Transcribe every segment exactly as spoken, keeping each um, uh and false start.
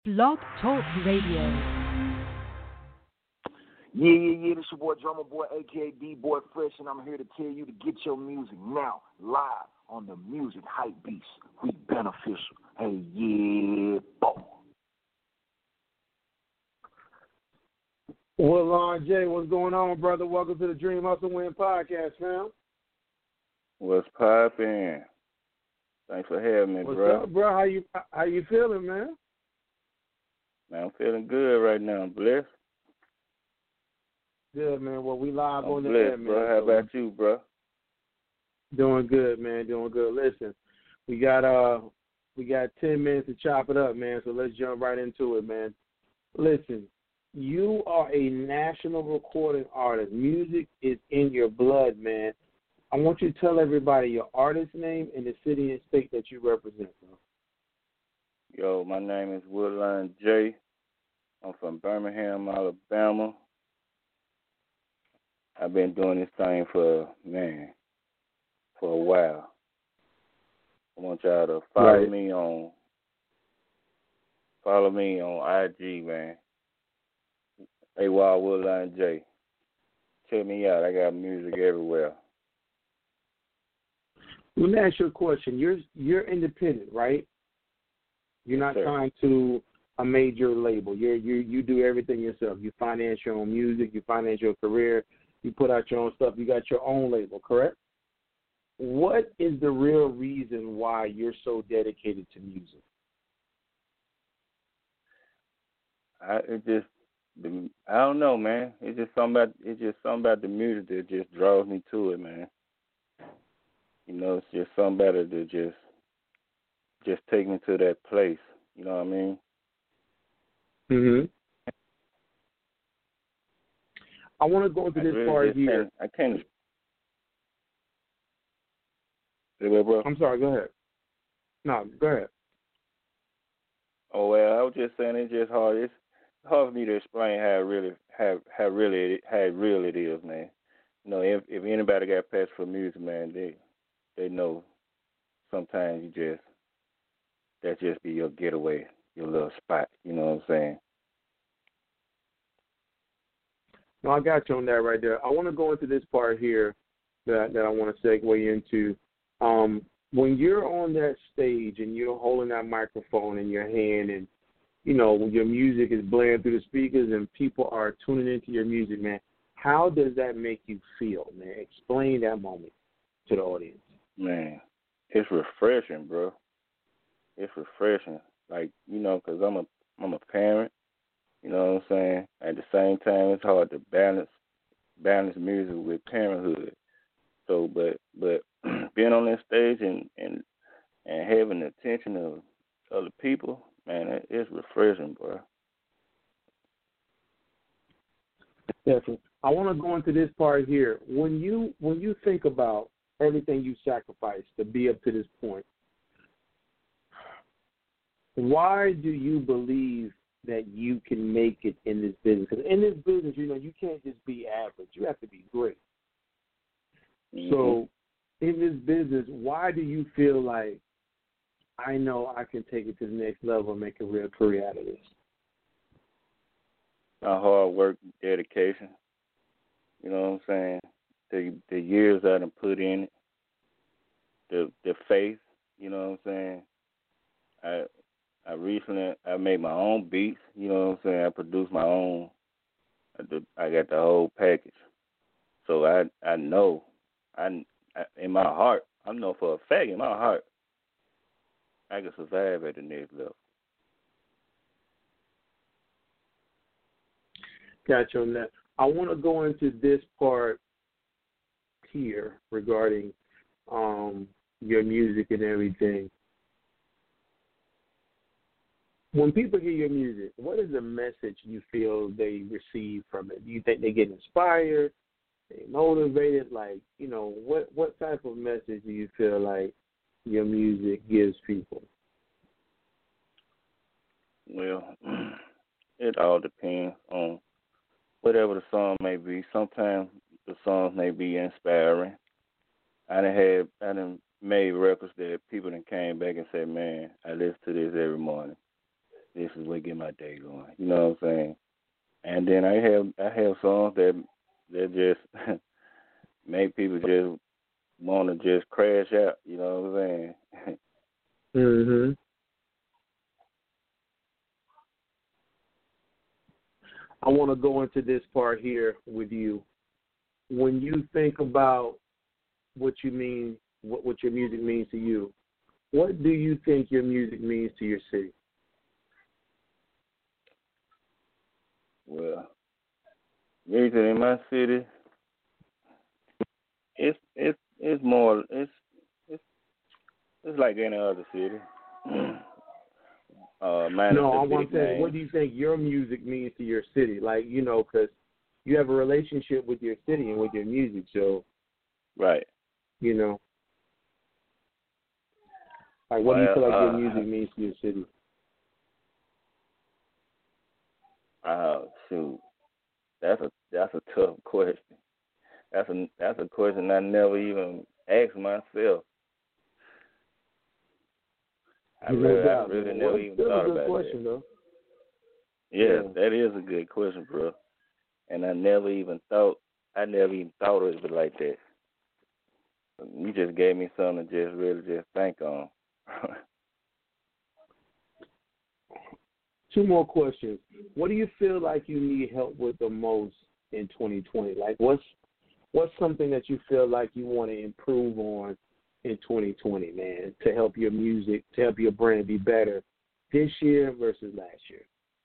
Blog Talk Radio. Yeah, yeah, yeah, this your boy Drummer Boy, a k a. D-Boy Fresh, and I'm here to tell you to get your music now, live on the Music Hype Beast. We beneficial. Hey, yeah, boy. Well, Lon J, what's going on, brother? Welcome to the Dream Hustle Win podcast, fam. What's poppin'? Thanks for having me, what's bro. What's up, bro? How you how you feeling, man? Man, I'm feeling good right now. I'm blessed. Good, man. Well, we live I'm on the blessed, air, man. bro. How so about you, bro? Doing good, man. Doing good. Listen, we got uh we got ten minutes to chop it up, man. So let's jump right into it, man. Listen, you are a national recording artist. Music is in your blood, man. I want you to tell everybody your artist name and the city and state that you represent, bro. Yo, my name is Woodline J. I'm from Birmingham, Alabama. I've been doing this thing for, man, for a while. I want y'all to follow Right. me on, follow me on I G, man. A Y Woodline J. Check me out. I got music everywhere. Let me ask you a question. You're you're independent, right? You're not Sure. signed to a major label. You're you you do everything yourself. You finance your own music. You finance your career. You put out your own stuff. You got your own label, correct? What is the real reason why you're so dedicated to music? I it just the I don't know, man. It's just something about it's just something about the music that just draws me to it, man. You know, it's just something about it that just just take me to that place. You know what I mean? Mhm. I want to go into I this really part just here. can't, I can't. Say what, bro? I'm sorry. Go ahead. No, go ahead. Oh well, I was just saying it's just hard. It's hard for me to explain how it really how how really it, how real it is, man. You know, if if anybody got passion for music, man, they they know sometimes you just that just be your getaway, your little spot. You know what I'm saying? No, I got you on that right there. I want to go into this part here that that I want to segue into. Um, when you're on that stage and you're holding that microphone in your hand, and you know when your music is blaring through the speakers and people are tuning into your music, man, how does that make you feel, man? Explain that moment to the audience. Man, it's refreshing, bro. It's refreshing. Like, you know, 'cause I'm a I'm a parent. You know what I'm saying? At the same time, it's hard to balance balance music with parenthood. So, but but being on that stage and and and having the attention of other people, man, it, it's refreshing, bro. Definitely. I want to go into this part here. When you when you think about everything you sacrificed to be up to this point, why do you believe that you can make it in this business? Because in this business, you know, you can't just be average. You have to be great. Mm-hmm. So in this business, why do you feel like, I know I can take it to the next level and make a real career out of this? My hard work, dedication. You know what I'm saying? The the years I done put in it, the the faith. You know what I'm saying? I I recently I made my own beats. You know what I'm saying? I produced my own. I, did, I got the whole package. So I I know I, I in my heart I know for a fact in my heart I can survive at the next level. Gotcha on that. I want to go into this part here regarding um, your music and everything. When people hear your music, what is the message you feel they receive from it? Do you think they get inspired, they motivated? Like, you know, what what type of message do you feel like your music gives people? Well, it all depends on whatever the song may be. Sometimes the songs may be inspiring. I done had I done made records that people done came back and said, man, I listen to this every morning. this is what get my day going. You know what I'm saying? And then I have I have songs that that just make people just want to just crash out. You know what I'm saying? Mhm. I want to go into this part here with you. When you think about what you mean, what, what your music means to you, what do you think your music means to your city? Well, music in my city, it's it's it's more it's it's it's like any other city. uh, no, I want to say, what do you think your music means to your city? Like, you know, because you have a relationship with your city and with your music, so right. You know, like what well, do you feel like uh, your music means to your city? Uh, shoot, that's a that's a tough question. That's a that's a question I never even asked myself. I no really, doubt, I really man. never well, even thought a good about question, that. Though. Yeah, yeah, that is a good question, bro. And I never even thought I never even thought of it like that. You just gave me something to just really just think on. Two more questions. What do you feel like you need help with the most in twenty twenty? Like, what's what's something that you feel like you want to improve on in twenty twenty, man, to help your music, to help your brand be better this year versus last year?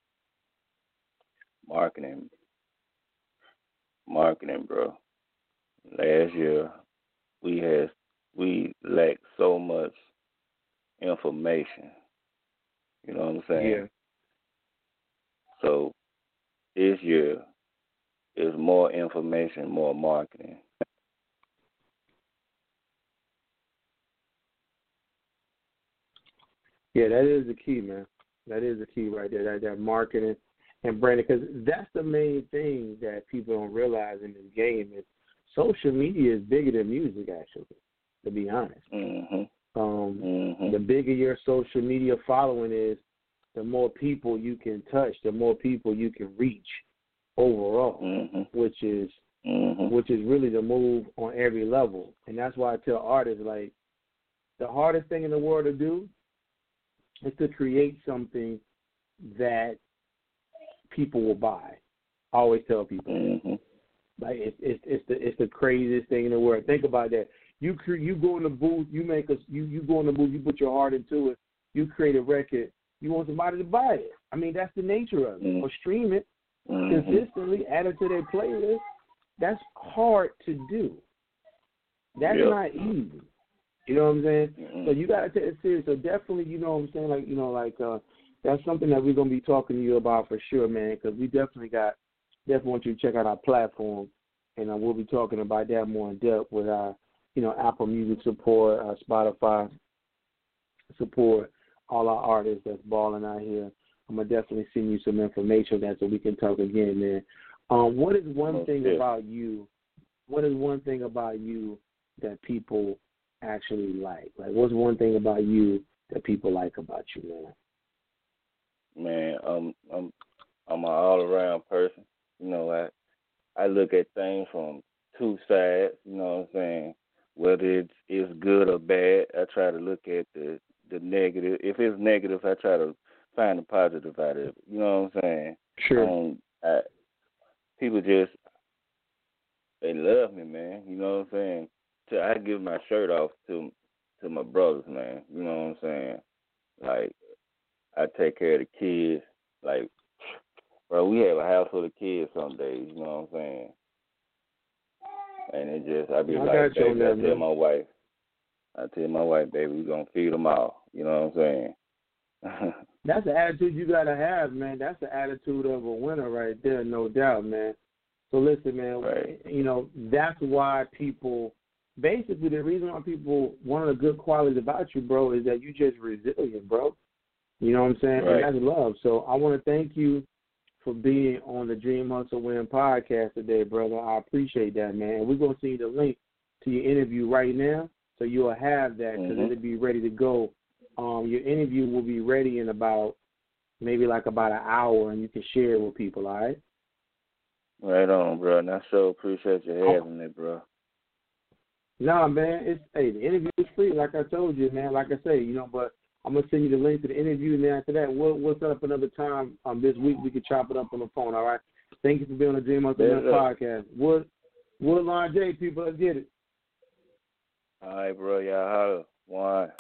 Marketing. Marketing, bro. Last year, we had we lacked so much information. You know what I'm saying? Yeah. So this year is more information, more marketing. Yeah, that is the key, man. That is the key right there, that, that marketing and branding, because that's the main thing that people don't realize in this game is social media is bigger than music, actually, to be honest. Mm-hmm. Um, mm-hmm. The bigger your social media following is, the more people you can touch, the more people you can reach overall, mm-hmm. which is mm-hmm. which is really the move on every level. And that's why I tell artists, like, the hardest thing in the world to do is to create something that people will buy. I always tell people, mm-hmm. like, it's it's it's the it's the craziest thing in the world. Think about that. You cre- you go in the booth, you make us you you go in the booth, you put your heart into it, you create a record. You want somebody to buy it. I mean, that's the nature of it. Mm-hmm. Or stream it mm-hmm. consistently, add it to their playlist. That's hard to do. That's yep. not easy. You know what I'm saying? Mm-hmm. So you got to take it serious. So definitely, you know what I'm saying? Like, you know, like uh, that's something that we're going to be talking to you about for sure, man, because we definitely got, definitely want you to check out our platform, and uh, we'll be talking about that more in depth with our, you know, Apple Music support, our Spotify support, all our artists that's balling out here. I'm going to definitely send you some information on that so we can talk again, man. Um, what is one Most thing good. about you, what is one thing about you that people actually like? Like, what's one thing about you that people like about you, man? Man, um, I'm I'm an all-around person. You know, I I look at things from two sides. You know what I'm saying? Whether it's it's good or bad, I try to look at the the negative. If it's negative, I try to find the positive out of it. You know what I'm saying? Sure. Um, I, people just, they love me, man. You know what I'm saying? So I give my shirt off to to my brothers, man. You know what I'm saying? Like, I take care of the kids. Like, bro, we have a house full of kids some days. You know what I'm saying? And it just, I be I like, got you on baby, I that, tell man. my wife, I tell my wife, baby, we're going to feed them all. You know what I'm saying? That's the attitude you got to have, man. That's the attitude of a winner right there, no doubt, man. So listen, man, right. you know, that's why people, basically the reason why people, one of the good qualities about you, bro, is that you just resilient, bro. You know what I'm saying? Right. And that's love. So I want to thank you for being on the Dream Hustle Win podcast today, brother. I appreciate that, man. We're going to send you the link to your interview right now, so you'll have that because mm-hmm. it'll be ready to go. Um, your interview will be ready in about maybe like about an hour, and you can share it with people, all right? Right on, bro. And I sure appreciate you having me, bro. Nah, man, it's hey, the interview is free, like I told you, man. Like I say, you know, but I'm gonna send you the link to the interview, and then after that, we'll we'll set up another time um this week. We can chop it up on the phone, all right? Thank you for being on the Dream Unlimited podcast. Wood Woodline J, people, let's get it. All right, bro. Y'all holler. One.